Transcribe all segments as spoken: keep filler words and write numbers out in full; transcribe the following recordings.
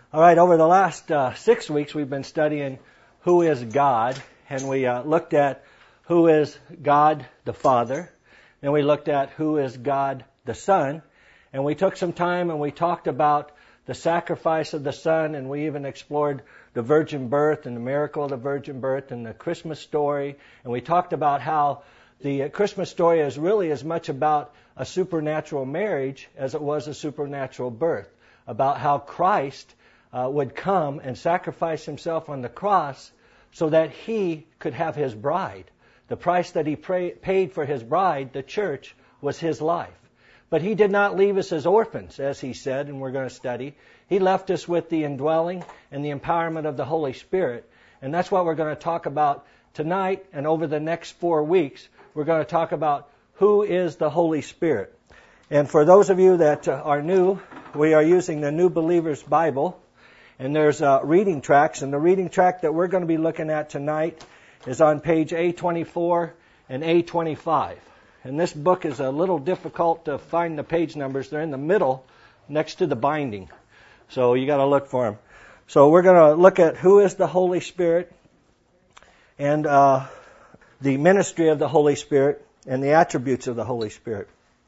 All right, over the last uh, six weeks, we've been studying who is God, and we uh, looked at who is God the Father, and we looked at who is God the Son, and we took some time and we talked about the sacrifice of the Son, and we even explored the virgin birth and the miracle of the virgin birth and the Christmas story, and we talked about how the Christmas story is really as much about a supernatural marriage as it was a supernatural birth, about how Christ Uh, would come and sacrifice himself on the cross so that he could have his bride. The price that he pray, paid for his bride, the church, was his life. But he did not leave us as orphans, as he said, and we're going to study. He left us with the indwelling and the empowerment of the Holy Spirit. And that's what we're going to talk about tonight, and over the next four weeks, we're going to talk about who is the Holy Spirit. And for those of you that uh, are new, we are using the New Believer's Bible. And there's uh, reading tracks, and the reading track that we're going to be looking at tonight is on page A twenty-four and A twenty-five. And this book is a little difficult to find the page numbers. They're in the middle next to the binding. So you got to look for them. So we're going to look at who is the Holy Spirit and uh, the ministry of the Holy Spirit and the attributes of the Holy Spirit.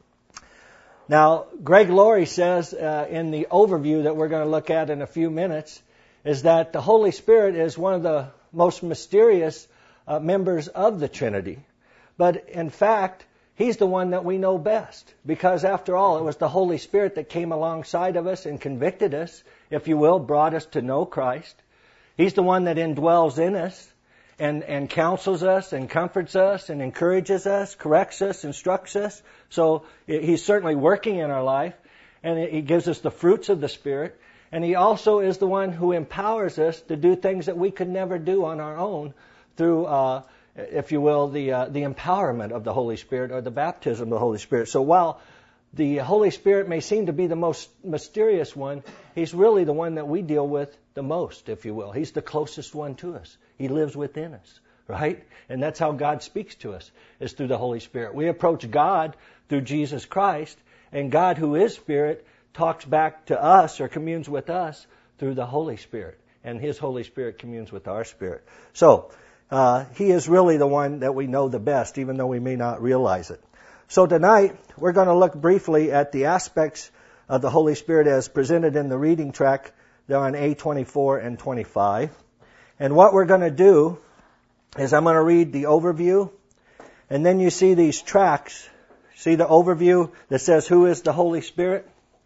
Now, Greg Laurie says uh, in the overview that we're going to look at in a few minutes is that the Holy Spirit is one of the most mysterious uh, members of the Trinity. But in fact, he's the one that we know best because after all, it was the Holy Spirit that came alongside of us and convicted us, if you will, brought us to know Christ. He's the one that indwells in us and, and counsels us and comforts us and encourages us, corrects us, instructs us. So he's certainly working in our life, and he gives us the fruits of the Spirit. And he also is the one who empowers us to do things that we could never do on our own through, uh, if you will, the uh, the empowerment of the Holy Spirit or the baptism of the Holy Spirit. So while the Holy Spirit may seem to be the most mysterious one, he's really the one that we deal with the most, if you will. He's the closest one to us. He lives within us, right? And that's how God speaks to us, is through the Holy Spirit. We approach God through Jesus Christ, and God, who is Spirit, talks back to us or communes with us through the Holy Spirit, and His Holy Spirit communes with our spirit. So, uh, He is really the one that we know the best, even though we may not realize it. So tonight, we're going to look briefly at the aspects of the Holy Spirit as presented in the reading track there on A twenty-four and twenty-five. And what we're going to do is I'm going to read the overview, and then you see these tracks. See the overview that says, who is the Holy Spirit?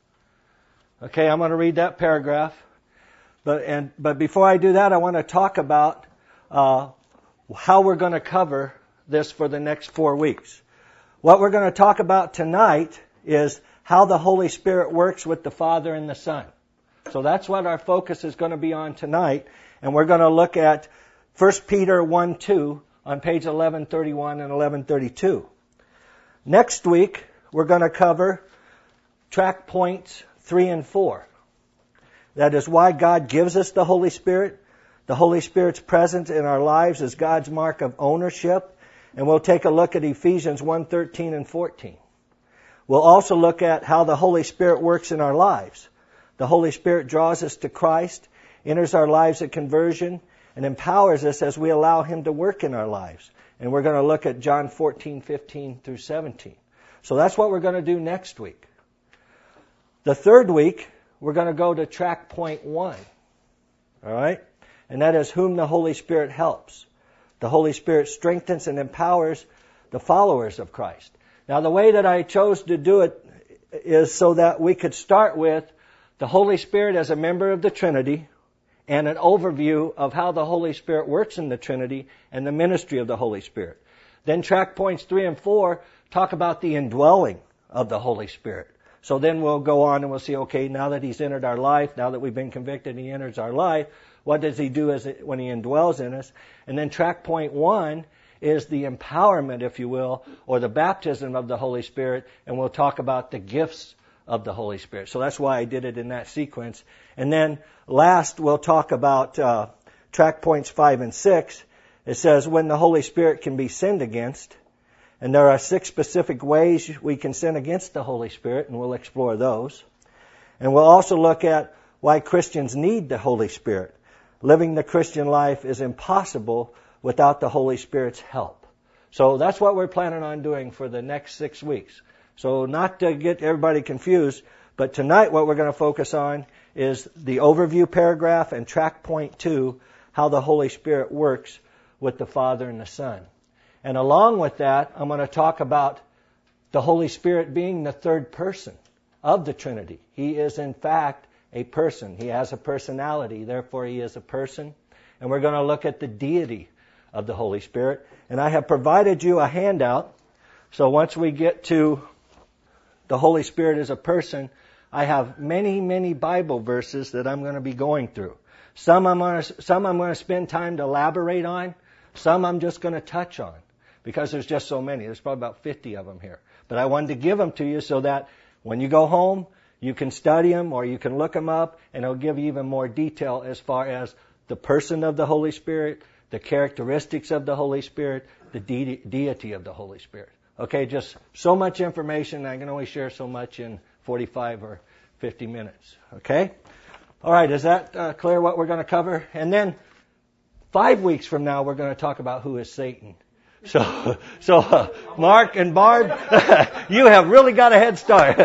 Okay, I'm going to read that paragraph. But and but before I do that, I want to talk about uh, how we're going to cover this for the next four weeks. What we're going to talk about tonight is how the Holy Spirit works with the Father and the Son. So that's what our focus is going to be on tonight. And we're going to look at First Peter one two on page eleven thirty-one and eleven thirty-two. Next week, we're going to cover track points three and four. That is why God gives us the Holy Spirit. The Holy Spirit's presence in our lives is God's mark of ownership. And we'll take a look at Ephesians one thirteen and fourteen. We'll also look at how the Holy Spirit works in our lives. The Holy Spirit draws us to Christ, enters our lives at conversion, and empowers us as we allow Him to work in our lives. And we're going to look at John fourteen, fifteen through seventeen. So that's what we're going to do next week. The third week, we're going to go to track point one. All right? And that is whom the Holy Spirit helps. The Holy Spirit strengthens and empowers the followers of Christ. Now, the way that I chose to do it is so that we could start with the Holy Spirit as a member of the Trinity and an overview of how the Holy Spirit works in the Trinity and the ministry of the Holy Spirit. Then track points three and four talk about the indwelling of the Holy Spirit. So then we'll go on and we'll see, okay, now that He's entered our life, now that we've been convicted and He enters our life, what does He do as it, when He indwells in us? And then track point one is the empowerment, if you will, or the baptism of the Holy Spirit, and we'll talk about the gifts of the Holy Spirit. So that's why I did it in that sequence. And then last, we'll talk about uh, track points five and six. It says when the Holy Spirit can be sinned against. And there are six specific ways we can sin against the Holy Spirit, and we'll explore those. And we'll also look at why Christians need the Holy Spirit. Living the Christian life is impossible without the Holy Spirit's help. So that's what we're planning on doing for the next six weeks. So not to get everybody confused, but tonight what we're going to focus on is the overview paragraph and track point two, how the Holy Spirit works with the Father and the Son. And along with that, I'm going to talk about the Holy Spirit being the third person of the Trinity. He is in fact a person. He has a personality, therefore he is a person. And we're going to look at the deity of the Holy Spirit. And I have provided you a handout. So once we get to the Holy Spirit as a person, I have many, many Bible verses that I'm going to be going through. Some I'm going to, some I'm going to spend time to elaborate on. Some I'm just going to touch on because there's just so many. There's probably about fifty of them here. But I wanted to give them to you so that when you go home, you can study them or you can look them up, and it'll give you even more detail as far as the person of the Holy Spirit, the characteristics of the Holy Spirit, the de- deity of the Holy Spirit. Okay, just so much information. I can only share so much in forty-five or fifty minutes. Okay? All right, is that uh, clear what we're going to cover? And then five weeks from now, we're going to talk about who is Satan. So, so uh, Mark and Barb, you have really got a head start.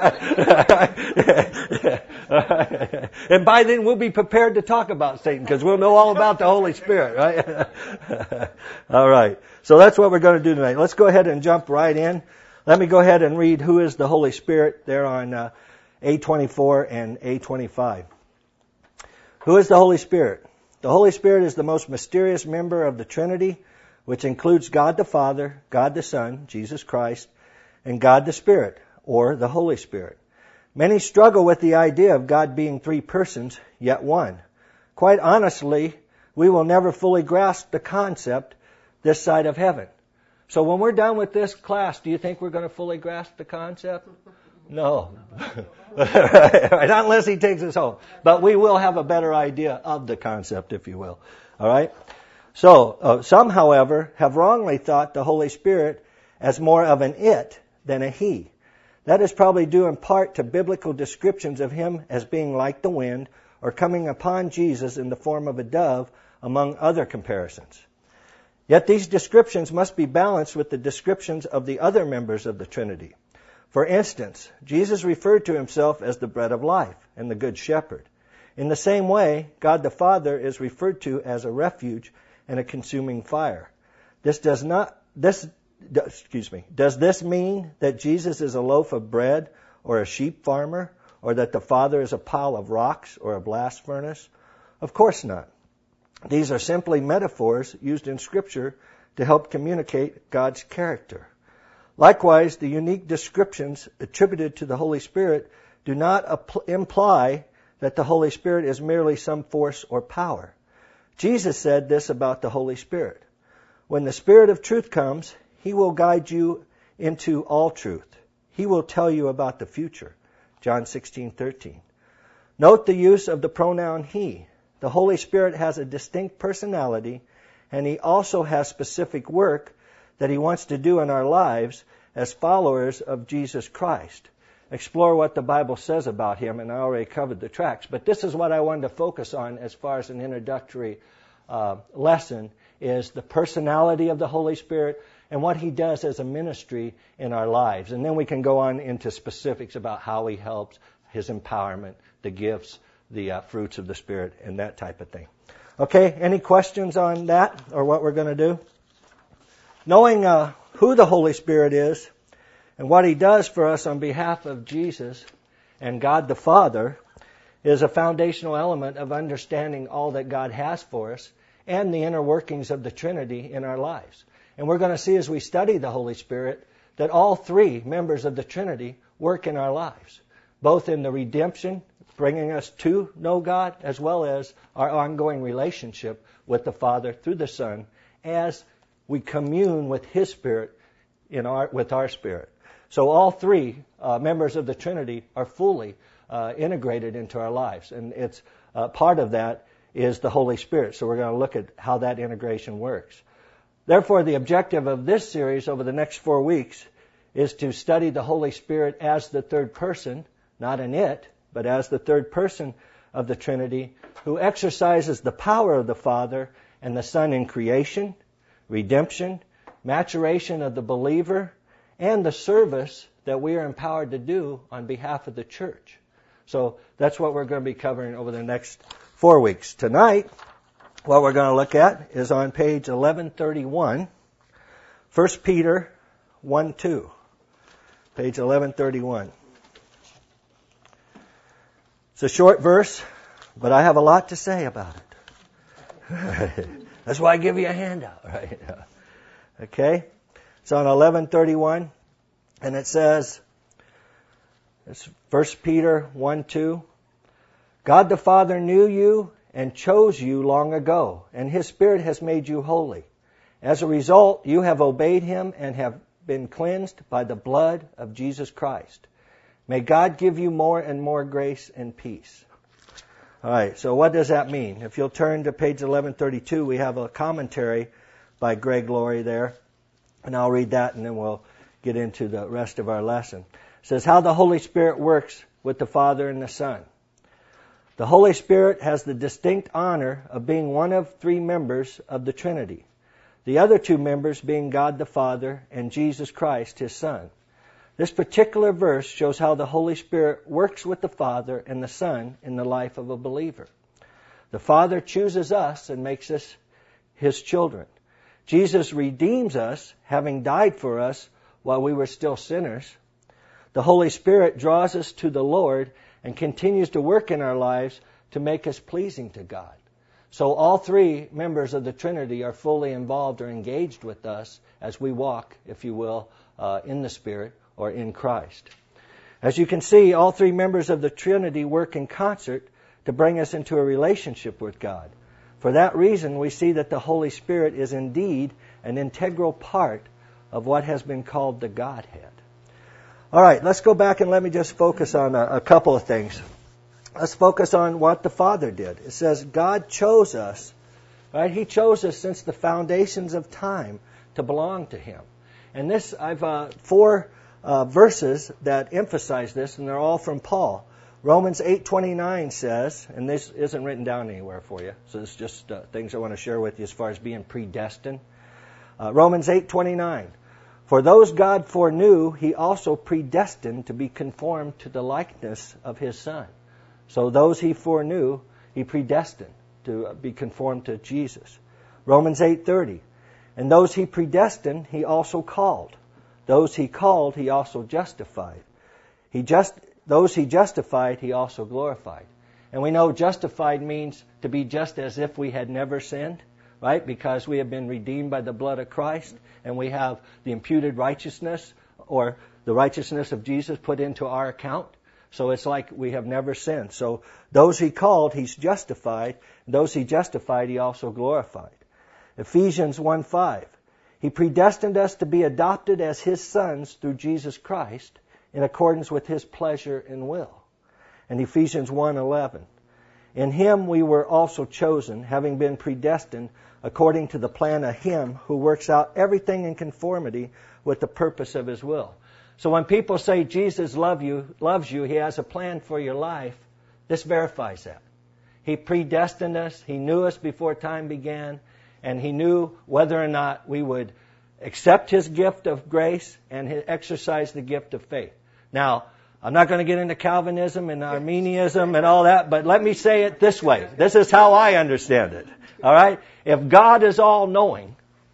And by then, we'll be prepared to talk about Satan because we'll know all about the Holy Spirit, right? All right. So that's what we're going to do tonight. Let's go ahead and jump right in. Let me go ahead and read who is the Holy Spirit there on uh, A twenty-four and A twenty-five. Who is the Holy Spirit? The Holy Spirit is the most mysterious member of the Trinity, which includes God the Father, God the Son, Jesus Christ, and God the Spirit, or the Holy Spirit. Many struggle with the idea of God being three persons, yet one. Quite honestly, we will never fully grasp the concept this side of heaven. So when we're done with this class, do you think we're going to fully grasp the concept? No. Right, unless he takes us home. But we will have a better idea of the concept, if you will. All right? So, uh, some, however, have wrongly thought the Holy Spirit as more of an it than a he. That is probably due in part to biblical descriptions of him as being like the wind or coming upon Jesus in the form of a dove, among other comparisons. Yet these descriptions must be balanced with the descriptions of the other members of the Trinity. For instance, Jesus referred to himself as the bread of life and the good shepherd. In the same way, God the Father is referred to as a refuge and a consuming fire. This does not, this, excuse me, does this mean that Jesus is a loaf of bread or a sheep farmer, or that the Father is a pile of rocks or a blast furnace? Of course not. These are simply metaphors used in Scripture to help communicate God's character. Likewise, the unique descriptions attributed to the Holy Spirit do not apl- imply that the Holy Spirit is merely some force or power. Jesus said this about the Holy Spirit. When the Spirit of truth comes, he will guide you into all truth. He will tell you about the future. John sixteen thirteen. Note the use of the pronoun he. The Holy Spirit has a distinct personality, and he also has specific work that he wants to do in our lives as followers of Jesus Christ. Explore what the Bible says about him, and I already covered the tracks. But this is what I wanted to focus on as far as an introductory uh, lesson, is the personality of the Holy Spirit and what he does as a ministry in our lives. And then we can go on into specifics about how he helps, his empowerment, the gifts, the uh, fruits of the Spirit, and that type of thing. Okay, any questions on that or what we're going to do? Knowing uh, who the Holy Spirit is and what he does for us on behalf of Jesus and God the Father is a foundational element of understanding all that God has for us and the inner workings of the Trinity in our lives. And we're going to see as we study the Holy Spirit that all three members of the Trinity work in our lives, both in the redemption, bringing us to know God, as well as our ongoing relationship with the Father through the Son as we commune with his Spirit in our with our spirit. So all three uh, members of the Trinity are fully uh, integrated into our lives. And it's uh, part of that is the Holy Spirit. So we're going to look at how that integration works. Therefore, the objective of this series over the next four weeks is to study the Holy Spirit as the third person, not an it, but as the third person of the Trinity, who exercises the power of the Father and the Son in creation, redemption, maturation of the believer, and the service that we are empowered to do on behalf of the church. So that's what we're going to be covering over the next four weeks. Tonight, what we're going to look at is on page eleven thirty-one, First Peter one two. Page eleven thirty-one. It's a short verse, but I have a lot to say about it. That's why I give you a handout, right? Okay? It's on eleven thirty-one, and it says, it's First Peter one two, God the Father knew you and chose you long ago, and His Spirit has made you holy. As a result, you have obeyed Him and have been cleansed by the blood of Jesus Christ. May God give you more and more grace and peace. All right, so what does that mean? If you'll turn to page eleven thirty-two, we have a commentary by Greg Laurie there, and I'll read that and then we'll get into the rest of our lesson. It says, how the Holy Spirit works with the Father and the Son. The Holy Spirit has the distinct honor of being one of three members of the Trinity, the other two members being God the Father and Jesus Christ, His Son. This particular verse shows how the Holy Spirit works with the Father and the Son in the life of a believer. The Father chooses us and makes us His children. Jesus redeems us, having died for us while we were still sinners. The Holy Spirit draws us to the Lord and continues to work in our lives to make us pleasing to God. So all three members of the Trinity are fully involved or engaged with us as we walk, if you will, uh, in the Spirit or in Christ. As you can see, all three members of the Trinity work in concert to bring us into a relationship with God. For that reason, we see that the Holy Spirit is indeed an integral part of what has been called the Godhead. All right, let's go back and let me just focus on a, a couple of things. Let's focus on what the Father did. It says God chose us, right? He chose us since the foundations of time to belong to Him. And this, I've uh, four uh, verses that emphasize this, and they're all from Paul. Romans eight twenty-nine says, and this isn't written down anywhere for you, so it's just uh, things I want to share with you as far as being predestined. Uh, Romans eight twenty-nine. For those God foreknew, He also predestined to be conformed to the likeness of His Son. So those He foreknew, He predestined to be conformed to Jesus. Romans eight thirty. And those He predestined, He also called. Those He called, He also justified. He just those He justified, He also glorified. And we know justified means to be just as if we had never sinned, right? Because we have been redeemed by the blood of Christ, and we have the imputed righteousness, or the righteousness of Jesus put into our account. So it's like we have never sinned. So those He called, He's justified. Those He justified, He also glorified. Ephesians one five. He predestined us to be adopted as His sons through Jesus Christ in accordance with His pleasure and will. And Ephesians one eleven. In Him we were also chosen, having been predestined according to the plan of Him who works out everything in conformity with the purpose of His will. So when people say Jesus love you, loves you, He has a plan for your life, this verifies that. He predestined us, He knew us before time began, and He knew whether or not we would accept His gift of grace and exercise the gift of faith. Now, I'm not going to get into Calvinism and Arminianism and all that, but let me say it this way. This is how I understand it. All right? If God is all-knowing,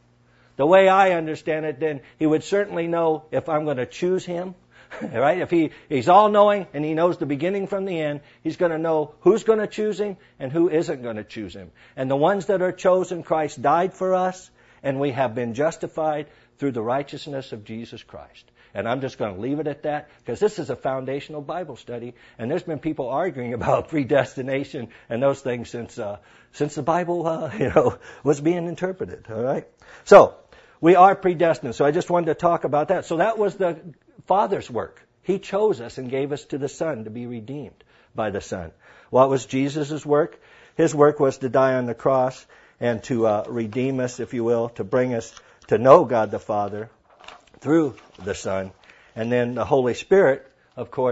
the way I understand it, then He would certainly know if I'm going to choose Him. Right? If he, He's all-knowing and He knows the beginning from the end, He's going to know who's going to choose Him and who isn't going to choose Him. And the ones that are chosen, Christ died for us, and we have been justified through the righteousness of Jesus Christ. And I'm just going to leave it at that, because this is a foundational Bible study, and there's been people arguing about predestination and those things since uh, since the Bible, uh, you know, was being interpreted. All right, so we are predestined. So I just wanted to talk about that. So that was the Father's work. He chose us and gave us to the Son to be redeemed by the Son. What was Jesus' work? His work was to die on the cross and to uh, redeem us, if you will, to bring us to know God the Father through the Son. And then the Holy Spirit, of course,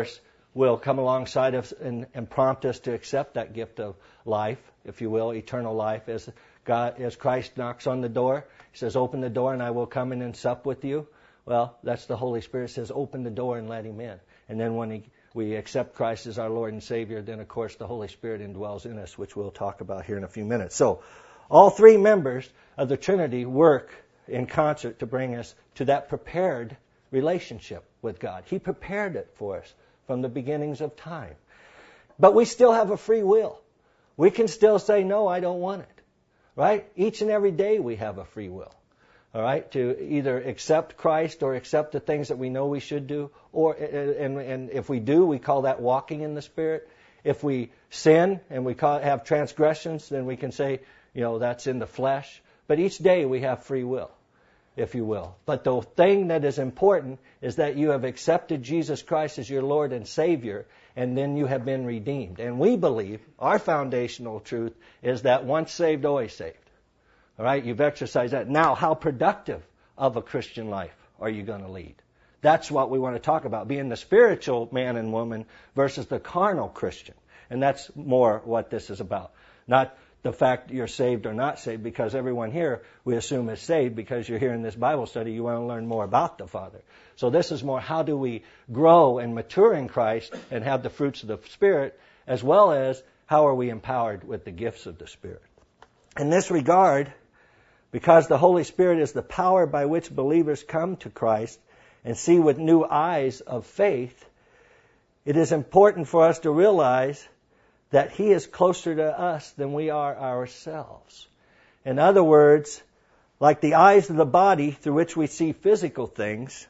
will come alongside us and, and prompt us to accept that gift of life, if you will, eternal life. As God, as Christ knocks on the door, He says, "Open the door, and I will come in and sup with you." Well, that's the Holy Spirit says, "Open the door and let Him in." And then when he, we accept Christ as our Lord and Savior, then of course the Holy Spirit indwells in us, which we'll talk about here in a few minutes. So, all three members of the Trinity work in concert to bring us to that prepared relationship with God. He prepared it for us from the beginnings of time. But we still have a free will. We can still say, "No, I don't want it." Right? Each and every day we have a free will. All right? To either accept Christ or accept the things that we know we should do. Or, and, and if we do, we call that walking in the Spirit. If we sin and we call, have transgressions, then we can say, you know, that's in the flesh. But each day we have free will, if you will. But the thing that is important is that you have accepted Jesus Christ as your Lord and Savior, and then you have been redeemed. And we believe, our foundational truth is that once saved, always saved. All right, you've exercised that. Now, how productive of a Christian life are you going to lead? That's what we want to talk about, being the spiritual man and woman versus the carnal Christian. And that's more what this is about. Not the fact you're saved or not saved, because everyone here, we assume, is saved because you're here in this Bible study. You want to learn more about the Father. So this is more how do we grow and mature in Christ and have the fruits of the Spirit, as well as how are we empowered with the gifts of the Spirit. In this regard, because the Holy Spirit is the power by which believers come to Christ and see with new eyes of faith, it is important for us to realize that He is closer to us than we are ourselves. In other words, like the eyes of the body through which we see physical things,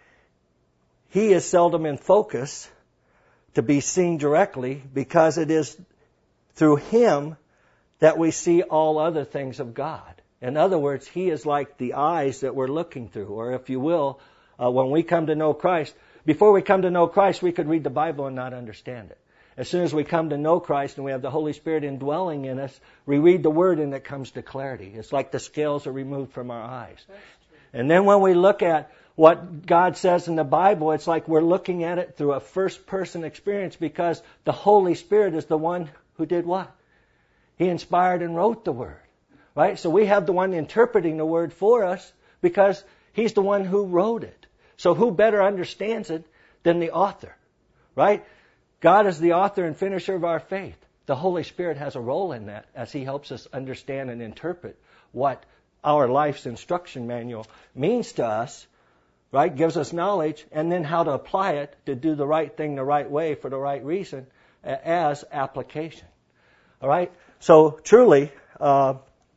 He is seldom in focus to be seen directly, because it is through Him that we see all other things of God. In other words, He is like the eyes that we're looking through, or if you will, uh, when we come to know Christ, before we come to know Christ, we could read the Bible and not understand it. As soon as we come to know Christ and we have the Holy Spirit indwelling in us, we read the Word and it comes to clarity. It's like the scales are removed from our eyes. And then when we look at what God says in the Bible, it's like we're looking at it through a first-person experience, because the Holy Spirit is the one who did what? He inspired and wrote the Word. Right? So we have the one interpreting the Word for us because He's the one who wrote it. So who better understands it than the author? Right? God is the author and finisher of our faith. The Holy Spirit has a role in that as He helps us understand and interpret what our life's instruction manual means to us, right? Gives us knowledge, and then how to apply it to do the right thing the right way for the right reason as application. All right? So truly, uh,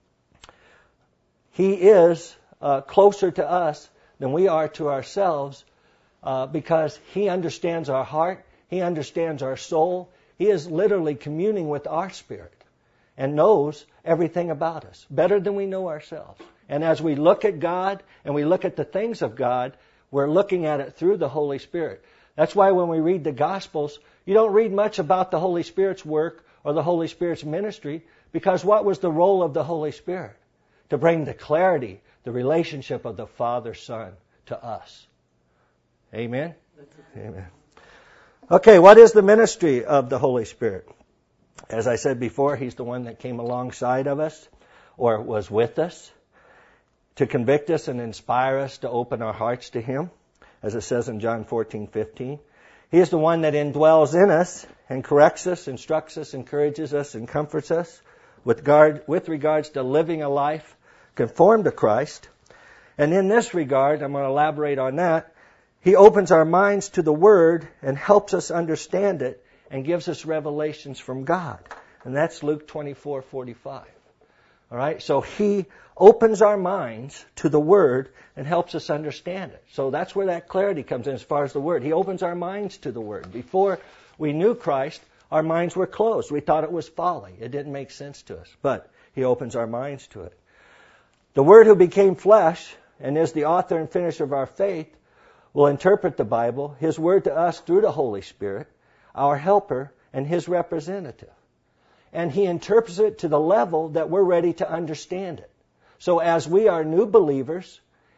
He is uh, closer to us than we are to ourselves, uh, because He understands our heart. He understands our soul. He is literally communing with our spirit and knows everything about us better than we know ourselves. And as we look at God and we look at the things of God, we're looking at it through the Holy Spirit. That's why when we read the Gospels, you don't read much about the Holy Spirit's work or the Holy Spirit's ministry, because what was the role of the Holy Spirit? To bring the clarity, the relationship of the Father, Son to us. Amen? Amen. Okay, what is the ministry of the Holy Spirit? As I said before, He's the one that came alongside of us or was with us to convict us and inspire us to open our hearts to Him, as it says in John fourteen fifteen. He is the one that indwells in us and corrects us, instructs us, encourages us, and comforts us with, guard, with regards to living a life conformed to Christ. And in this regard, I'm going to elaborate on that, He opens our minds to the Word and helps us understand it and gives us revelations from God. And that's Luke twenty-four forty-five. All right? So He opens our minds to the Word and helps us understand it. So that's where that clarity comes in as far as the Word. He opens our minds to the Word. Before we knew Christ, our minds were closed. We thought it was folly. It didn't make sense to us. But He opens our minds to it. The Word who became flesh and is the author and finisher of our faith will interpret the Bible, His Word to us through the Holy Spirit, our helper and His representative. And He interprets it to the level that we're ready to understand it. So as we are new believers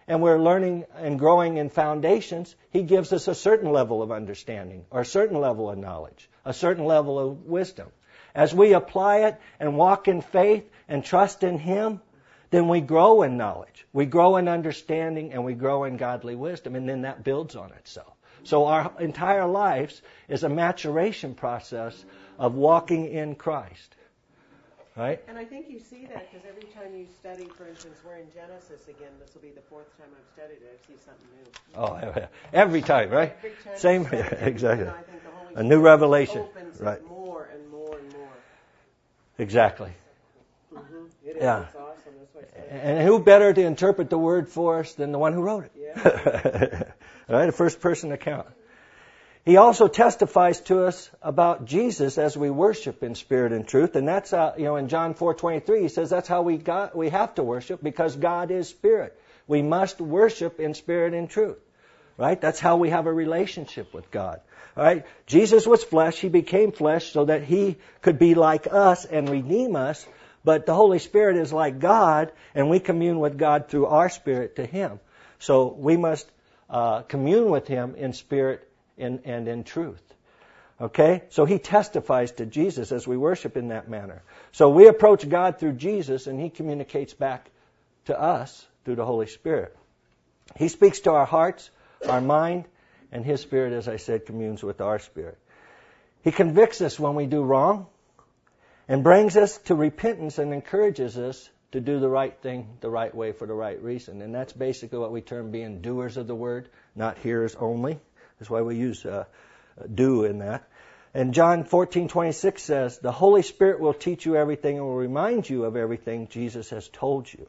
and we're learning and growing in foundations, He gives us a certain level of understanding or a certain level of knowledge, a certain level of wisdom. As we apply it and walk in faith and trust in Him, then we grow in knowledge, we grow in understanding, and we grow in godly wisdom, and then that builds on itself. So our entire lives is a maturation process of walking in Christ. Right? And I think you see that because every time you study, for instance, we're in Genesis again. This will be the fourth time I've studied it. I see something new. Oh, every time, right? Every time Same, you study it, exactly. you know, I think the Holy A new Spirit revelation, opens right? it more and more and more. Exactly. Mm-hmm. It is. Yeah. It's awesome. That's why I study. And who better to interpret the Word for us than the one who wrote it? Yeah. Right? A first-person account. He also testifies to us about Jesus as we worship in spirit and truth, and that's uh, you know in John four twenty-three he says that's how we got we have to worship because God is spirit. We must worship in spirit and truth, right? That's how we have a relationship with God. All right? Jesus was flesh; He became flesh so that He could be like us and redeem us. But the Holy Spirit is like God, and we commune with God through our spirit to Him. So we must uh, commune with Him in spirit In, and in truth. Okay? So He testifies to Jesus as we worship in that manner. So we approach God through Jesus, and He communicates back to us through the Holy Spirit. He speaks to our hearts, our mind, and His Spirit, as I said, communes with our spirit. He convicts us when we do wrong and brings us to repentance and encourages us to do the right thing the right way for the right reason. And that's basically what we term being doers of the Word, not hearers only. That's why we use uh, do in that. And John fourteen twenty-six says, the Holy Spirit will teach you everything and will remind you of everything Jesus has told you.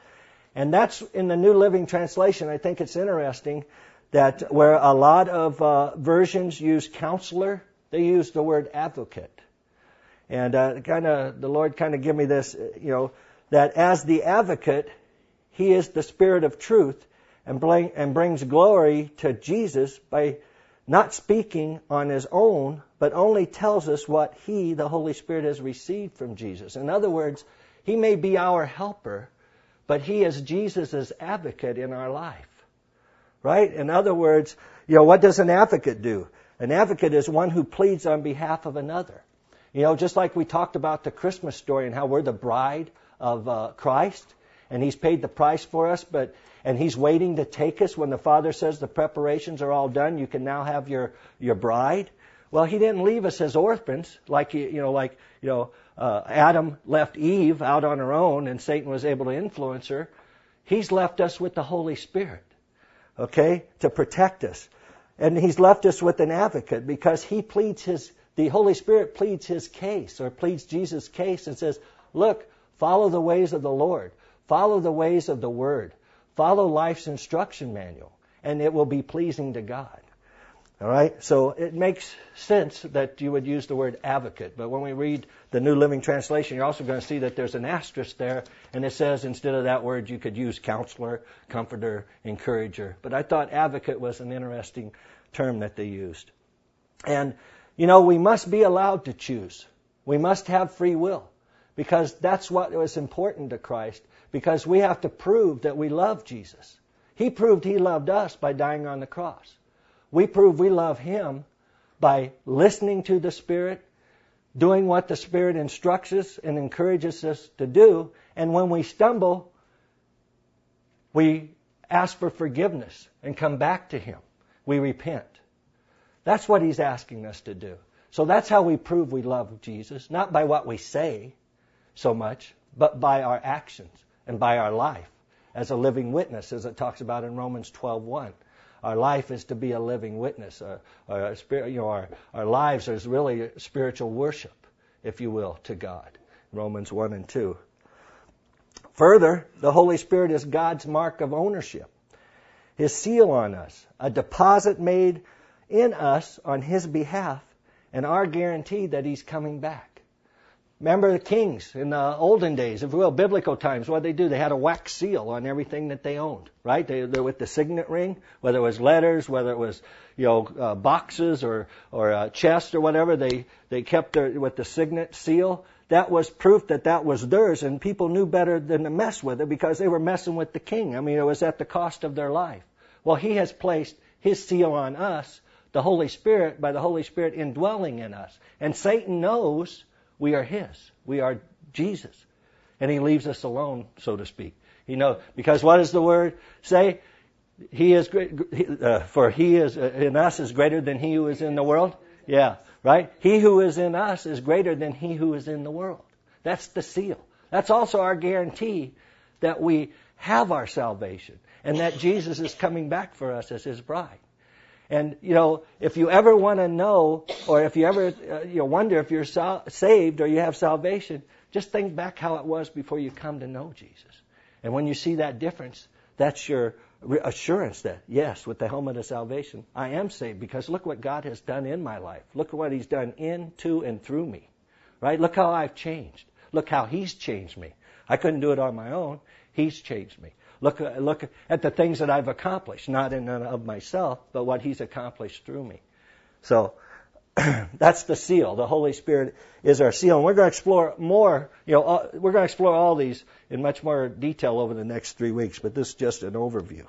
And that's in the New Living Translation. I think it's interesting that where a lot of uh, versions use counselor, they use the word advocate. And uh, kind of the Lord kind of give me this, you know, that as the advocate, He is the Spirit of truth, and, bring, and brings glory to Jesus by not speaking on His own, but only tells us what He, the Holy Spirit, has received from Jesus. In other words, He may be our helper, but He is Jesus' advocate in our life. Right? In other words, you know, what does an advocate do? An advocate is one who pleads on behalf of another. You know, just like we talked about the Christmas story and how we're the bride of uh, Christ, and He's paid the price for us, but and He's waiting to take us when the Father says the preparations are all done. You can now have your, your bride. Well, He didn't leave us as orphans, like you know, like you know, uh, Adam left Eve out on her own, and Satan was able to influence her. He's left us with the Holy Spirit, okay, to protect us, and He's left us with an advocate because He pleads His. The Holy Spirit pleads His case or pleads Jesus' case and says, "Look, follow the ways of the Lord, follow the ways of the Word." Follow life's instruction manual, and it will be pleasing to God. All right? So it makes sense that you would use the word advocate. But when we read the New Living Translation, you're also going to see that there's an asterisk there, and it says instead of that word, you could use counselor, comforter, encourager. But I thought advocate was an interesting term that they used. And, you know, we must be allowed to choose. We must have free will, because that's what was important to Christ. Because we have to prove that we love Jesus. He proved He loved us by dying on the cross. We prove we love Him by listening to the Spirit, doing what the Spirit instructs us and encourages us to do. And when we stumble, we ask for forgiveness and come back to Him. We repent. That's what He's asking us to do. So that's how we prove we love Jesus. Not by what we say so much, but by our actions. And by our life as a living witness, as it talks about in Romans twelve one. Our life is to be a living witness. Our, our, spirit, you know, our, our lives is really spiritual worship, if you will, to God. Romans one and two. Further, the Holy Spirit is God's mark of ownership, His seal on us, a deposit made in us on His behalf, and our guarantee that He's coming back. Remember the kings in the olden days, if you will, biblical times, what did they do? They had a wax seal on everything that they owned, right? They, they with the signet ring, whether it was letters, whether it was, you know, uh, boxes or or uh, chests or whatever. They they kept their with the signet seal. that was proof that that was theirs, and people knew better than to mess with it because they were messing with the king. I mean, it was at the cost of their life. Well, he has placed his seal on us, the Holy Spirit, by the Holy Spirit indwelling in us. And Satan knows we are his. We are Jesus. And he leaves us alone, so to speak. You know, because what does the word say? He is great, uh, for he is uh, in us is greater than he who is in the world. Yeah, right? He who is in us is greater than he who is in the world. That's the seal. That's also our guarantee that we have our salvation and that Jesus is coming back for us as his bride. And, you know, if you ever want to know, or if you ever uh, you know, wonder if you're sal- saved or you have salvation, just think back how it was before you come to know Jesus. And when you see that difference, that's your assurance that, yes, with the helmet of salvation, I am saved because look what God has done in my life. Look what he's done in, to, and through me. Right? Look how I've changed. Look how he's changed me. I couldn't do it on my own. He's changed me. Look, look at the things that I've accomplished, not in and of myself, but what he's accomplished through me. So that's the seal. The Holy Spirit is our seal. And we're going to explore more, you know, uh, we're going to explore all these in much more detail over the next three weeks, but this is just an overview.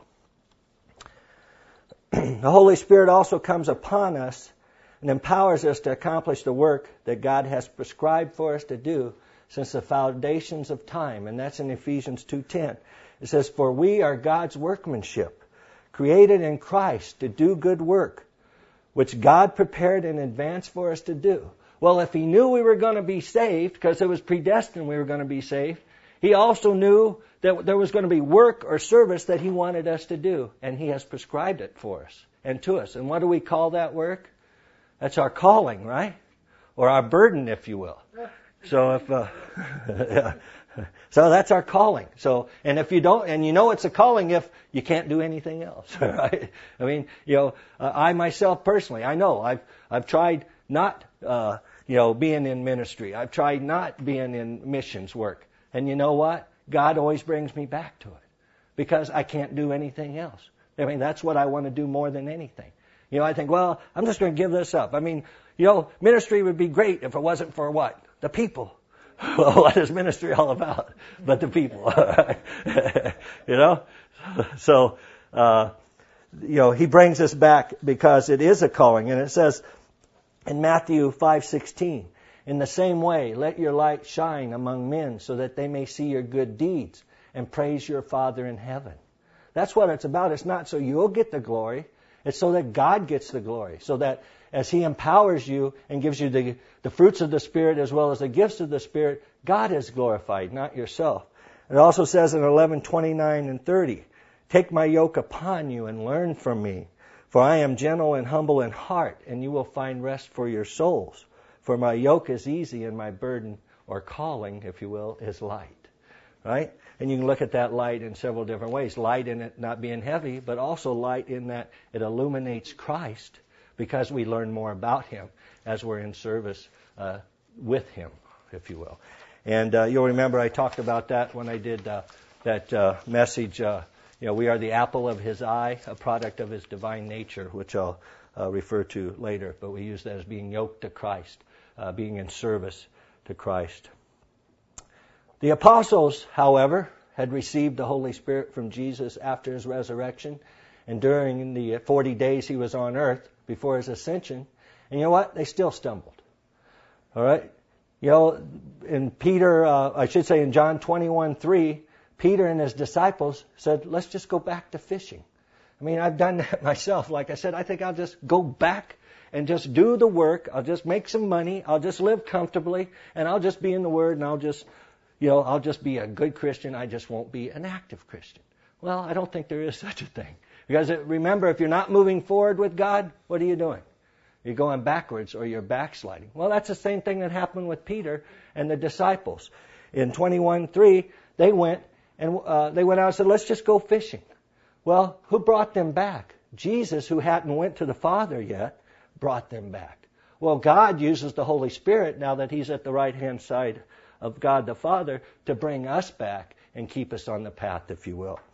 The Holy Spirit also comes upon us and empowers us to accomplish the work that God has prescribed for us to do since the foundations of time. And that's in Ephesians two ten. It says, for we are God's workmanship, created in Christ to do good work, which God prepared in advance for us to do. Well, if he knew we were going to be saved, because it was predestined we were going to be saved, he also knew that there was going to be work or service that he wanted us to do, and he has prescribed it for us and to us. And what do we call that work? That's our calling, right? Or our burden, if you will. So if, uh, yeah. So that's our calling. So, and if you don't, and you know it's a calling if you can't do anything else, right? I mean, you know, uh, I myself personally, I know I've, I've tried not, uh, you know, being in ministry. I've tried not being in missions work. And you know what? God always brings me back to it because I can't do anything else. I mean, that's what I want to do more than anything. You know, I think, well, I'm just going to give this up. I mean, you know, ministry would be great if it wasn't for what? The people. Well, what is ministry all about but the people? You know? So, uh, you know, he brings us back because it is a calling. And it says in Matthew five sixteen, in the same way, let your light shine among men so that they may see your good deeds and praise your Father in heaven. That's what it's about. It's not so you'll get the glory. It's so that God gets the glory. So that as he empowers you and gives you the, the fruits of the Spirit as well as the gifts of the Spirit, God is glorified, not yourself. It also says in eleven twenty-nine and thirty, take my yoke upon you and learn from me, for I am gentle and humble in heart, and you will find rest for your souls. For my yoke is easy and my burden, or calling, if you will, is light. Right? And you can look at that light in several different ways. Light in it not being heavy, but also light in that it illuminates Christ because we learn more about him as we're in service uh, with him, if you will. And uh, you'll remember I talked about that when I did uh, that uh, message, uh, you know, we are the apple of his eye, a product of his divine nature, which I'll uh, refer to later. But we use that as being yoked to Christ, uh, being in service to Christ. The apostles, however, had received the Holy Spirit from Jesus after his resurrection and during the forty days he was on earth before his ascension. And you know what? They still stumbled. All right? You know, in Peter, uh, I should say in John twenty-one three, Peter and his disciples said, let's just go back to fishing. I mean, I've done that myself. Like I said, I think I'll just go back and just do the work. I'll just make some money. I'll just live comfortably, and I'll just be in the Word, and I'll just, you know, I'll just be a good Christian. I just won't be an active Christian. Well, I don't think there is such a thing. Because remember, if you're not moving forward with God, what are you doing? You're going backwards or you're backsliding. Well, that's the same thing that happened with Peter and the disciples. In twenty-one three, they went and uh, they went out and said, let's just go fishing. Well, who brought them back? Jesus, who hadn't went to the Father yet, brought them back. Well, God uses the Holy Spirit now that he's at the right-hand side of God the Father to bring us back and keep us on the path, if you will.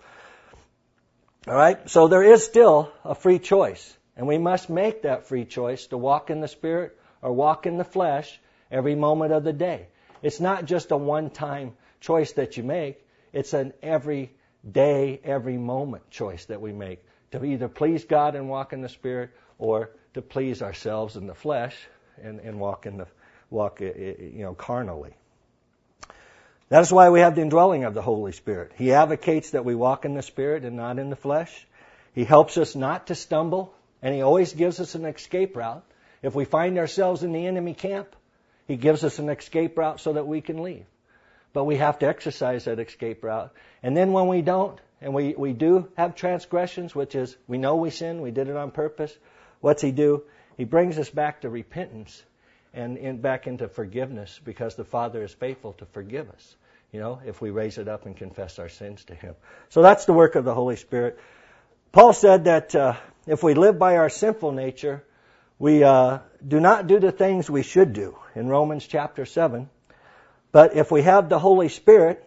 All right? So there is still a free choice. And we must make that free choice to walk in the Spirit or walk in the flesh every moment of the day. It's not just a one-time choice that you make. It's an every day, every moment choice that we make to either please God and walk in the Spirit, or to please ourselves in the flesh and, and walk in the walk you know carnally. That is why we have the indwelling of the Holy Spirit. He advocates that we walk in the Spirit and not in the flesh. He helps us not to stumble, and He always gives us an escape route. If we find ourselves in the enemy camp, He gives us an escape route so that we can leave. But we have to exercise that escape route. And then when we don't, and we, we do have transgressions, which is we know we sin, we did it on purpose, what's He do? He brings us back to repentance and in, back into forgiveness, because the Father is faithful to forgive us, you know, if we raise it up and confess our sins to Him. So that's the work of the Holy Spirit. Paul said that uh, if we live by our sinful nature, we uh, do not do the things we should do in Romans chapter seven. But if we have the Holy Spirit,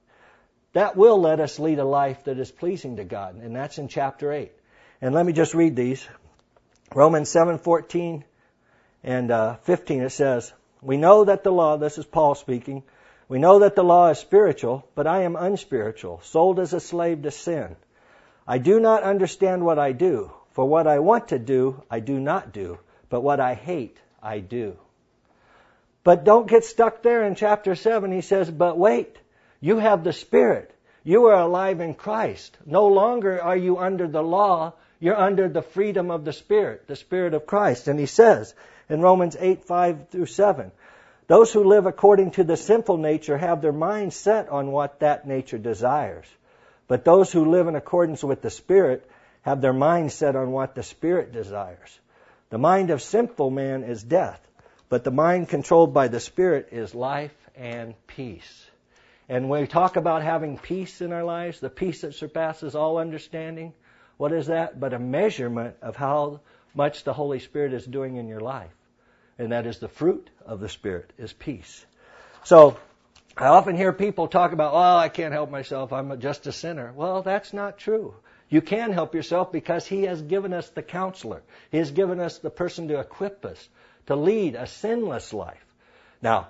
that will let us lead a life that is pleasing to God. And that's in chapter eight. And let me just read these. Romans seven fourteen and uh, fifteen, it says, "We know that the law," this is Paul speaking, "we know that the law is spiritual, but I am unspiritual, sold as a slave to sin. I do not understand what I do, for what I want to do, I do not do, but what I hate, I do." But don't get stuck there in chapter seven. He says, but wait, you have the Spirit. You are alive in Christ. No longer are you under the law. You're under the freedom of the Spirit, the Spirit of Christ. And he says in Romans eight, five through seven, "Those who live according to the sinful nature have their minds set on what that nature desires. But those who live in accordance with the Spirit have their minds set on what the Spirit desires. The mind of sinful man is death, but the mind controlled by the Spirit is life and peace." And when we talk about having peace in our lives, the peace that surpasses all understanding, what is that? But a measurement of how much the Holy Spirit is doing in your life. And that is the fruit of the Spirit, is peace. So I often hear people talk about, oh, I can't help myself, I'm just a sinner. Well, that's not true. You can help yourself because He has given us the counselor. He has given us the person to equip us to lead a sinless life. Now,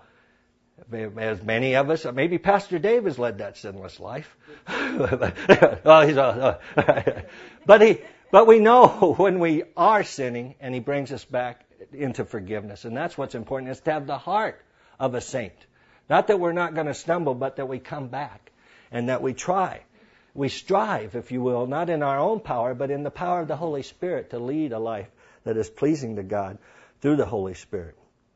as many of us, maybe Pastor Dave has led that sinless life. well, he's a, uh, but he, but we know when we are sinning, and He brings us back into forgiveness, and that's what's important, is to have the heart of a saint. Not that we're not going to stumble, but that we come back and that we try. We strive, if you will, not in our own power, but in the power of the Holy Spirit to lead a life that is pleasing to God through the Holy Spirit.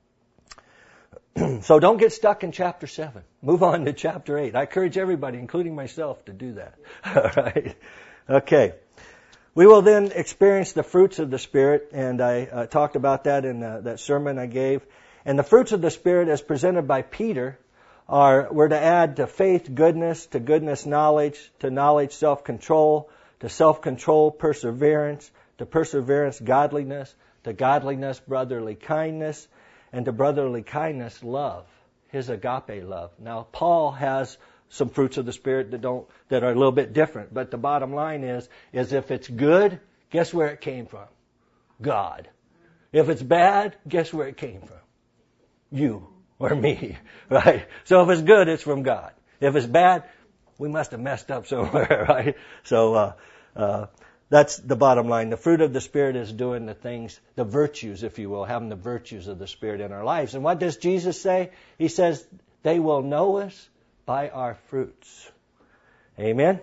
So don't get stuck in chapter seven. Move on to chapter eight. I encourage everybody, including myself, to do that. All right. Okay. We will then experience the fruits of the Spirit, and I uh, talked about that in uh, that sermon I gave. And the fruits of the Spirit, as presented by Peter, are we're to add to faith goodness, to goodness knowledge, to knowledge self-control, to self-control perseverance, to perseverance godliness, to godliness brotherly kindness, and to brotherly kindness love, His agape love. Now, Paul has some fruits of the Spirit that don't that are a little bit different, but the bottom line is, is if it's good, guess where it came from? God. If it's bad, guess where it came from? You or me, right? So if it's good, it's from God. If it's bad, we must have messed up somewhere, right? So uh, uh, that's the bottom line. The fruit of the Spirit is doing the things, the virtues, if you will, having the virtues of the Spirit in our lives. And what does Jesus say? He says, they will know us by our fruits. Amen?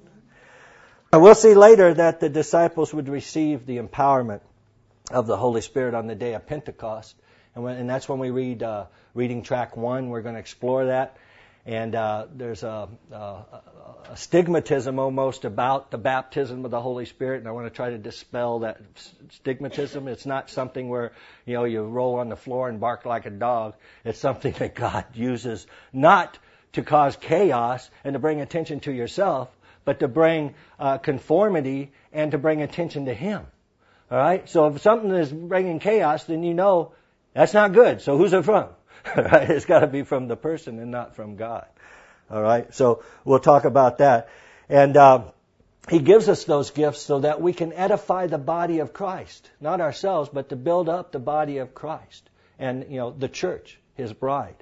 We'll see later that the disciples would receive the empowerment of the Holy Spirit on the day of Pentecost. And, when, and that's when we read uh, reading track one. We're going to explore that. And uh, there's a, a, a stigmatism almost about the baptism of the Holy Spirit, and I want to try to dispel that stigmatism. It's not something where, you know, you roll on the floor and bark like a dog. It's something that God uses not to cause chaos and to bring attention to yourself, but to bring uh, conformity and to bring attention to Him. All right? So if something is bringing chaos, then you know that's not good. So who's it from? Right? It's got to be from the person and not from God. All right? So we'll talk about that. And uh, He gives us those gifts so that we can edify the body of Christ. Not ourselves, but to build up the body of Christ and, you know, the church, His bride.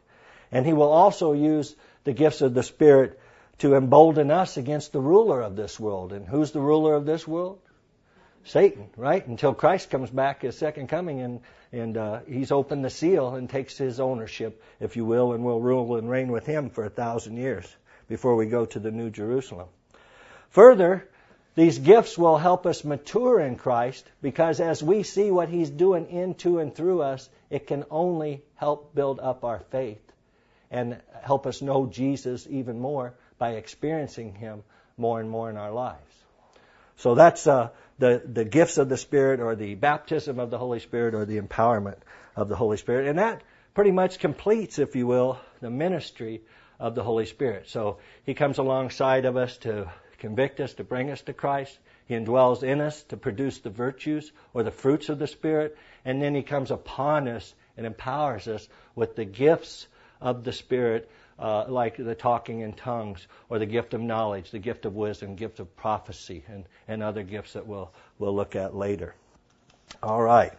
And He will also use the gifts of the Spirit to embolden us against the ruler of this world. And who's the ruler of this world? Satan, right? Until Christ comes back, His second coming, and, and uh, He's opened the seal and takes His ownership, if you will, and will rule and reign with Him for a thousand years before we go to the New Jerusalem. Further, these gifts will help us mature in Christ, because as we see what He's doing into and through us, it can only help build up our faith and help us know Jesus even more by experiencing Him more and more in our lives. So that's uh, the, the gifts of the Spirit, or the baptism of the Holy Spirit, or the empowerment of the Holy Spirit. And that pretty much completes, if you will, the ministry of the Holy Spirit. So He comes alongside of us to convict us, to bring us to Christ. He indwells in us to produce the virtues or the fruits of the Spirit. And then He comes upon us and empowers us with the gifts of the Spirit, uh, like the talking in tongues, or the gift of knowledge, the gift of wisdom, gift of prophecy, and, and other gifts that we'll, we'll look at later. All right.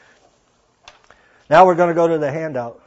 Now we're going to go to the handout.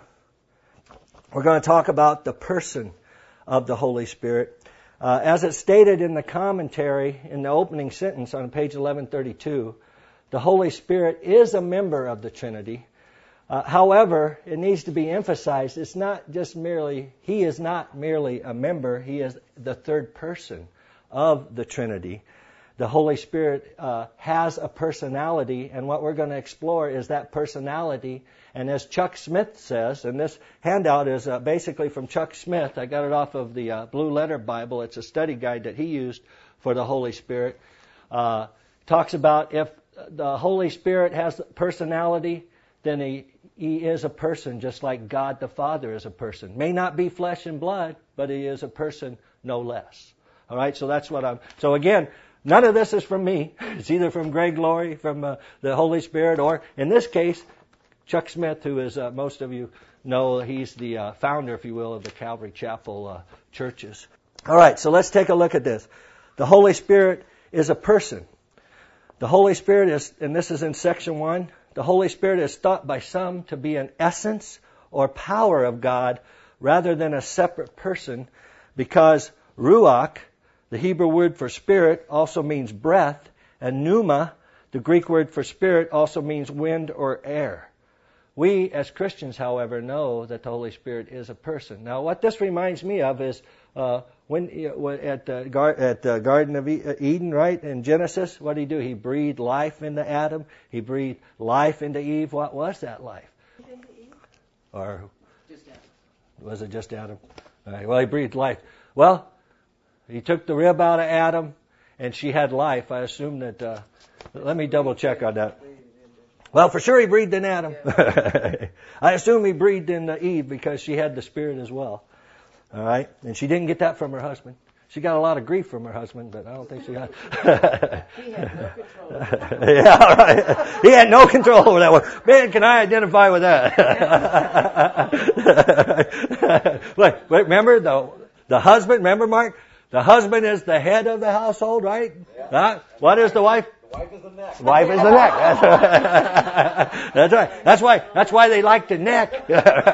We're going to talk about the person of the Holy Spirit. Uh, as it's stated in the commentary in the opening sentence on page eleven thirty-two, the Holy Spirit is a member of the Trinity. Uh, however, it needs to be emphasized, it's not just merely, He is not merely a member, He is the third person of the Trinity. The Holy Spirit uh, has a personality, and what we're going to explore is that personality. And as Chuck Smith says, and this handout is uh, basically from Chuck Smith, I got it off of the uh, Blue Letter Bible, it's a study guide that he used for the Holy Spirit, uh, talks about if the Holy Spirit has personality, then he, he is a person, just like God the Father is a person. May not be flesh and blood, but He is a person no less. All right, so that's what I'm... So again, none of this is from me. It's either from Greg Laurie, from uh, the Holy Spirit, or in this case, Chuck Smith, who is, uh, most of you know, he's the uh, founder, if you will, of the Calvary Chapel uh, churches. All right, so let's take a look at this. The Holy Spirit is a person. The Holy Spirit is, and this is in section one, the Holy Spirit is thought by some to be an essence or power of God rather than a separate person, because ruach, the Hebrew word for spirit, also means breath, and pneuma, the Greek word for spirit, also means wind or air. We, as Christians, however, know that the Holy Spirit is a person. Now, what this reminds me of is uh, when at the gar- at the Garden of Eden, right, in Genesis, what did He do? He breathed life into Adam. He breathed life into Eve. What was that life? Into Eve? Or just Adam. Was it just Adam? All right, well, He breathed life. Well, He took the rib out of Adam, and she had life. I assume that... Uh, let me double check on that. Well, for sure He breathed in Adam. I assume He breathed in Eve because she had the Spirit as well. All right? And she didn't get that from her husband. She got a lot of grief from her husband, but I don't think she got... He had no control over that. Yeah, all right. He had no control over that one. Man, can I identify with that? Look, remember the, the husband, remember, Mark? The husband is the head of the household, right? Yeah. Huh? What is the wife? The wife is the neck. Wife is the neck. That's right. That's right. That's why. That's why they like the neck.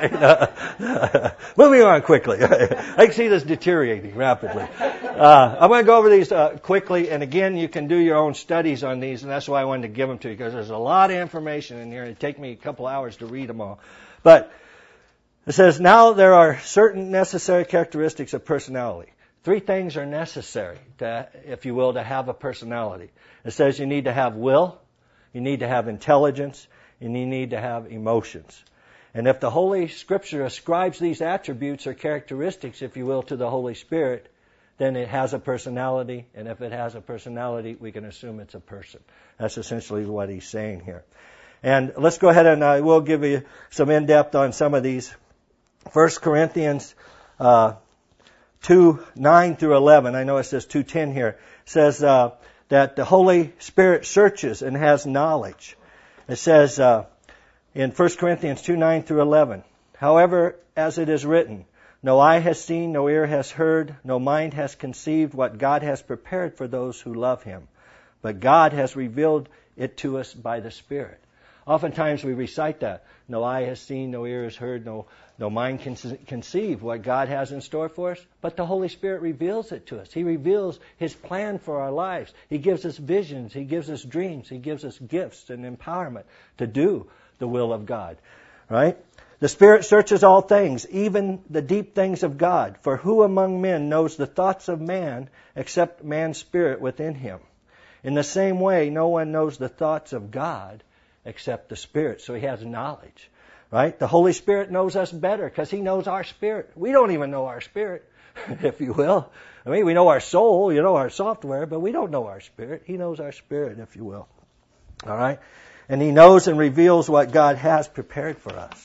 Moving on quickly. I can see this deteriorating rapidly. Uh, I'm going to go over these uh, quickly, and again, you can do your own studies on these, and that's why I wanted to give them to you, because there's a lot of information in here. It'd take me a couple hours to read them all. But it says, now there are certain necessary characteristics of personality. Three things are necessary, to, if you will, to have a personality. It says you need to have will, you need to have intelligence, and you need to have emotions. And if the Holy Scripture ascribes these attributes or characteristics, if you will, to the Holy Spirit, then it has a personality. And if it has a personality, we can assume it's a person. That's essentially what he's saying here. And let's go ahead and I will give you some in-depth on some of these. First Corinthians uh, two, nine through eleven. I know it says two ten here. Says uh, that the Holy Spirit searches and has knowledge. It says uh, in First Corinthians two, nine through eleven. However, as it is written, no eye has seen, no ear has heard, no mind has conceived what God has prepared for those who love Him. But God has revealed it to us by the Spirit. Oftentimes we recite that. No eye has seen, no ear has heard, no No mind can conceive what God has in store for us, but the Holy Spirit reveals it to us. He reveals His plan for our lives. He gives us visions. He gives us dreams. He gives us gifts and empowerment to do the will of God. Right? The Spirit searches all things, even the deep things of God. For who among men knows the thoughts of man except man's spirit within him? In the same way, no one knows the thoughts of God except the Spirit. So He has knowledge. Right? The Holy Spirit knows us better because He knows our spirit. We don't even know our spirit, if you will. I mean, we know our soul, you know, our software, but we don't know our spirit. He knows our spirit, if you will. All right? And He knows and reveals what God has prepared for us.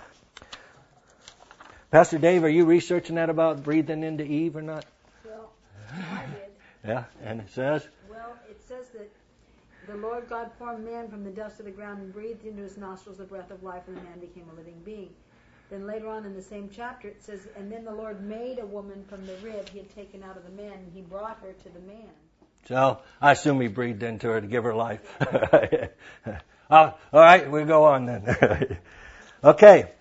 Pastor Dave, are you researching that about breathing into Eve or not? Well, I did. Yeah, and it says? Well, it says that the Lord God formed man from the dust of the ground and breathed into his nostrils the breath of life, and the man became a living being. Then later on in the same chapter it says, and then the Lord made a woman from the rib He had taken out of the man, and He brought her to the man. So, I assume He breathed into her to give her life. uh, all right, we'll go on then. Okay.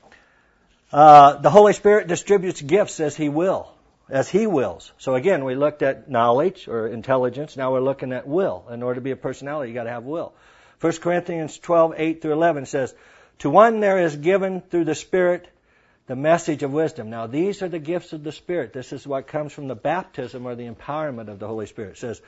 Uh, the Holy Spirit distributes gifts as He will. As He wills. So again, we looked at knowledge or intelligence. Now we're looking at will. In order to be a personality, you got to have will. First Corinthians twelve, eight through eleven says, to one there is given through the Spirit the message of wisdom. Now these are the gifts of the Spirit. This is what comes from the baptism or the empowerment of the Holy Spirit. It says,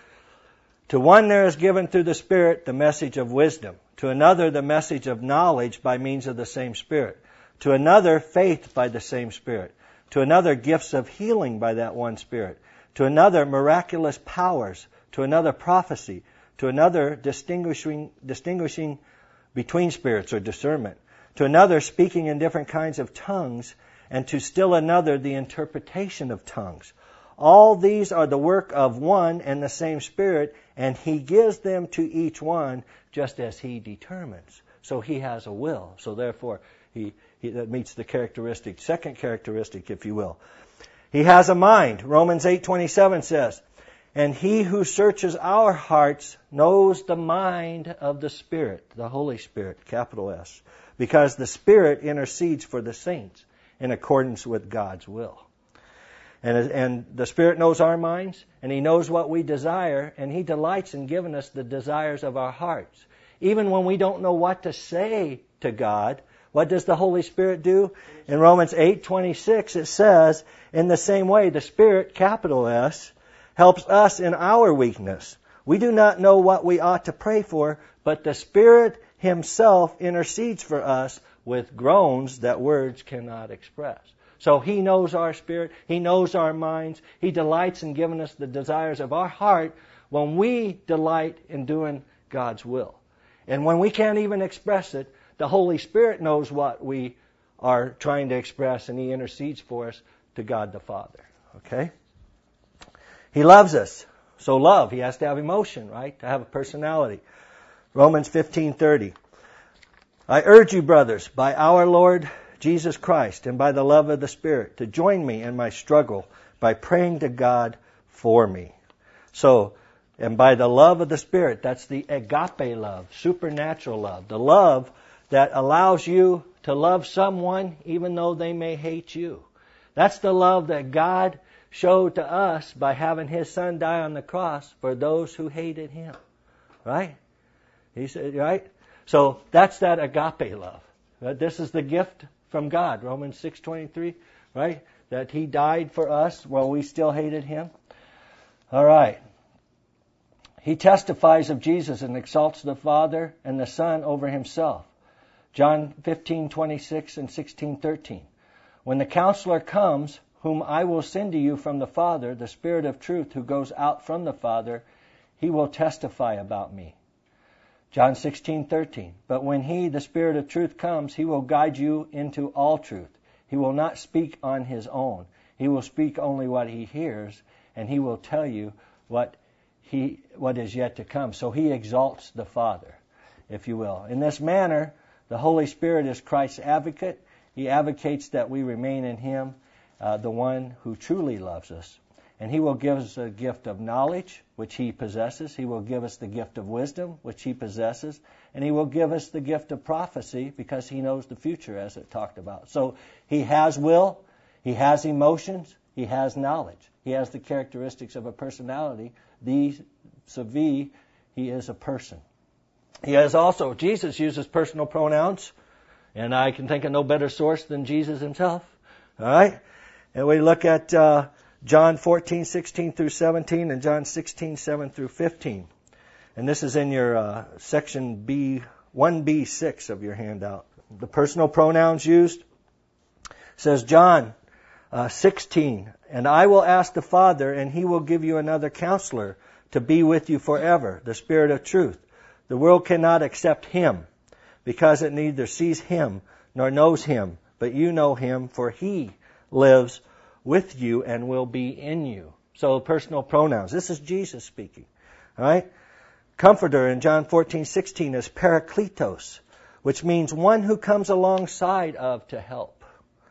to one there is given through the Spirit the message of wisdom. To another the message of knowledge by means of the same Spirit. To another faith by the same Spirit. To another, gifts of healing by that one Spirit. To another, miraculous powers. To another, prophecy. To another, distinguishing, distinguishing between spirits or discernment. To another, speaking in different kinds of tongues. And to still another, the interpretation of tongues. All these are the work of one and the same Spirit, and He gives them to each one just as He determines. So He has a will. So therefore, He He, that meets the characteristic, second characteristic, if you will. He has a mind. Romans eight twenty-seven says, and He who searches our hearts knows the mind of the Spirit, the Holy Spirit, capital S, because the Spirit intercedes for the saints in accordance with God's will. And, and the Spirit knows our minds, and He knows what we desire, and He delights in giving us the desires of our hearts. Even when we don't know what to say to God, what does the Holy Spirit do? In Romans eight twenty-six it says, in the same way, the Spirit, capital S, helps us in our weakness. We do not know what we ought to pray for, but the Spirit Himself intercedes for us with groans that words cannot express. So He knows our spirit. He knows our minds. He delights in giving us the desires of our heart when we delight in doing God's will. And when we can't even express it, the Holy Spirit knows what we are trying to express, and He intercedes for us to God the Father. Okay? He loves us. So love, He has to have emotion, right? To have a personality. Romans fifteen thirty. I urge you, brothers, by our Lord Jesus Christ and by the love of the Spirit, to join me in my struggle by praying to God for me. So, and by the love of the Spirit, that's the agape love, supernatural love, the love that allows you to love someone even though they may hate you. That's the love that God showed to us by having His Son die on the cross for those who hated Him. Right? He said, right? So that's that agape love. This is the gift from God, Romans six twenty-three, right? That He died for us while we still hated Him. All right. He testifies of Jesus and exalts the Father and the Son over Himself. John fifteen twenty-six and sixteen thirteen. When the Counselor comes, whom I will send to you from the Father, the Spirit of truth who goes out from the Father, He will testify about me. John sixteen thirteen. But when He, the Spirit of truth, comes, He will guide you into all truth. He will not speak on His own. He will speak only what He hears, and He will tell you what he what is yet to come. So He exalts the Father, if you will. In this manner, the Holy Spirit is Christ's advocate. He advocates that we remain in Him, uh, the one who truly loves us. And He will give us a gift of knowledge, which He possesses. He will give us the gift of wisdom, which He possesses. And He will give us the gift of prophecy because He knows the future, as it talked about. So He has will, He has emotions, He has knowledge. He has the characteristics of a personality. These, vis, He is a person. He has also, Jesus uses personal pronouns, and I can think of no better source than Jesus Himself. All right? And we look at uh, John fourteen, sixteen through seventeen, and John sixteen, seven through fifteen. And this is in your uh, section B, one B six of your handout. The personal pronouns used. It says John uh, sixteen, and I will ask the Father, and He will give you another counselor to be with you forever, the Spirit of truth. The world cannot accept Him, because it neither sees Him nor knows Him, but you know Him, for He lives with you and will be in you. So personal pronouns. This is Jesus speaking. All right? Comforter in John fourteen, sixteen is parakletos, which means one who comes alongside of to help.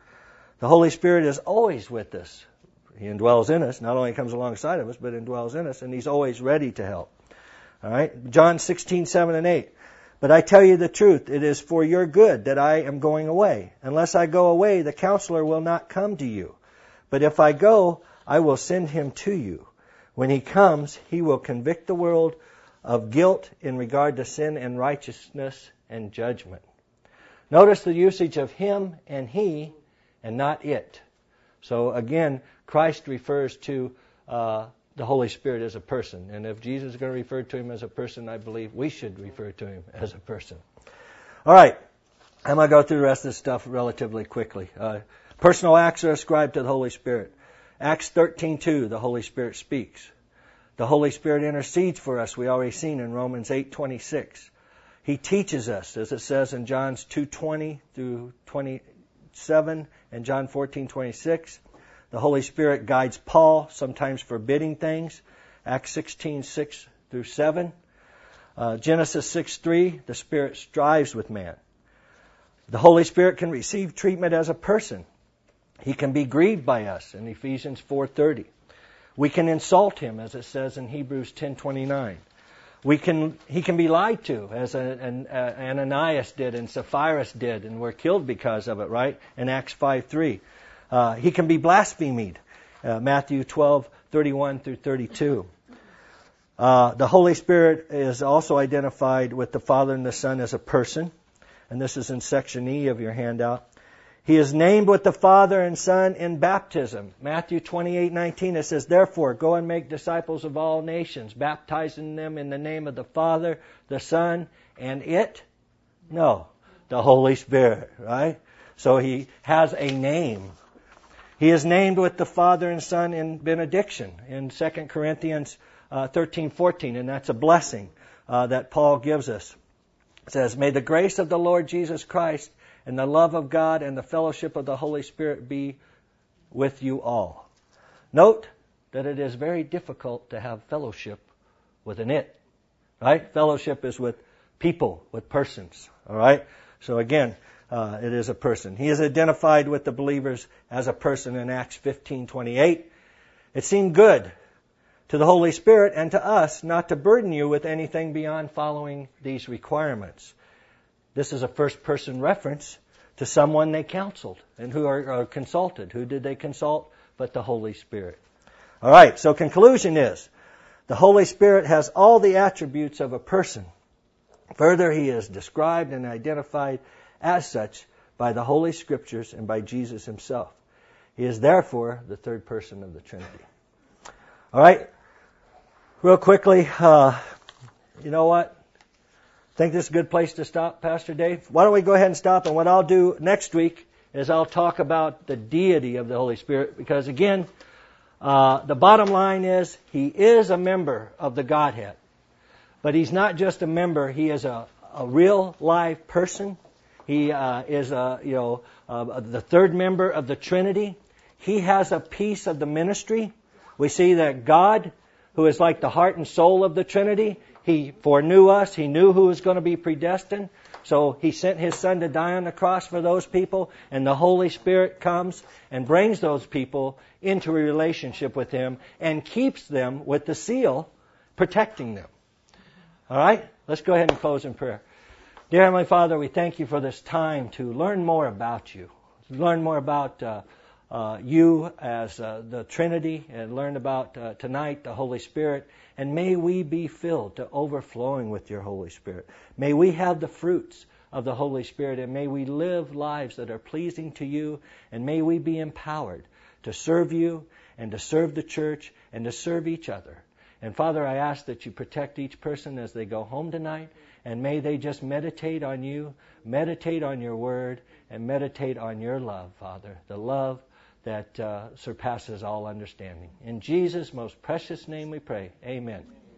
The Holy Spirit is always with us. He indwells in us. Not only comes alongside of us, but indwells in us, and He's always ready to help. All right? John sixteen, seven and eight. But I tell you the truth, it is for your good that I am going away. Unless I go away, the counselor will not come to you. But if I go, I will send Him to you. When He comes, He will convict the world of guilt in regard to sin and righteousness and judgment. Notice the usage of Him and He and not it. So again, Christ refers to uh, the Holy Spirit as a person. And if Jesus is going to refer to Him as a person, I believe we should refer to Him as a person. All right. I'm going to go through the rest of this stuff relatively quickly. Uh, personal acts are ascribed to the Holy Spirit. Acts thirteen two, the Holy Spirit speaks. The Holy Spirit intercedes for us. We already seen in Romans eight twenty-six. He teaches us, as it says in John two twenty through twenty-seven and John fourteen twenty-six. The Holy Spirit guides Paul, sometimes forbidding things. Acts sixteen six through seven. Uh, Genesis six three, the Spirit strives with man. The Holy Spirit can receive treatment as a person. He can be grieved by us in Ephesians four thirty. We can insult Him, as it says in Hebrews ten twenty-nine. We can, he can be lied to, as an, uh, Ananias did and Sapphira did, and were killed because of it, right? In Acts five three. Uh, he can be blasphemed, uh, Matthew twelve thirty-one through thirty-two. Uh, the Holy Spirit is also identified with the Father and the Son as a person, and this is in section E of your handout. He is named with the Father and Son in baptism. Matthew twenty-eight nineteen, it says, therefore, go and make disciples of all nations, baptizing them in the name of the Father, the Son, and it? No, the Holy Spirit, right? So He has a name. He is named with the Father and Son in benediction in Second Corinthians uh, thirteen fourteen, and that's a blessing uh, that Paul gives us. It says, may the grace of the Lord Jesus Christ and the love of God and the fellowship of the Holy Spirit be with you all. Note that it is very difficult to have fellowship with an it, right? Fellowship is with people, with persons, all right? So again, uh, it is a person. He is identified with the believers as a person in Acts fifteen twenty-eight. It seemed good to the Holy Spirit and to us not to burden you with anything beyond following these requirements. This is a first-person reference to someone they counseled and who are, are consulted. Who did they consult? But the Holy Spirit. All right, so conclusion is, the Holy Spirit has all the attributes of a person. Further, He is described and identified as such by the Holy Scriptures and by Jesus Himself. He is therefore the third person of the Trinity. All right, real quickly, uh, you know what? Think this is a good place to stop, Pastor Dave? Why don't we go ahead and stop, and what I'll do next week is I'll talk about the deity of the Holy Spirit, because again, uh, the bottom line is He is a member of the Godhead. But He's not just a member, He is a, a real live person. He uh, is a, you know, uh, the third member of the Trinity. He has a piece of the ministry. We see that God, who is like the heart and soul of the Trinity, He foreknew us. He knew who was going to be predestined. So He sent His Son to die on the cross for those people, and the Holy Spirit comes and brings those people into a relationship with Him and keeps them with the seal, protecting them. All right? Let's go ahead and close in prayer. Dear Heavenly Father, we thank You for this time to learn more about You, learn more about uh, uh, You as uh, the Trinity, and learn about uh, tonight the Holy Spirit. And may we be filled to overflowing with Your Holy Spirit. May we have the fruits of the Holy Spirit, and may we live lives that are pleasing to You, and may we be empowered to serve You and to serve the church and to serve each other. And Father, I ask that You protect each person as they go home tonight, and may they just meditate on You, meditate on Your Word, and meditate on Your love, Father, the love that uh, surpasses all understanding. In Jesus' most precious name we pray. Amen.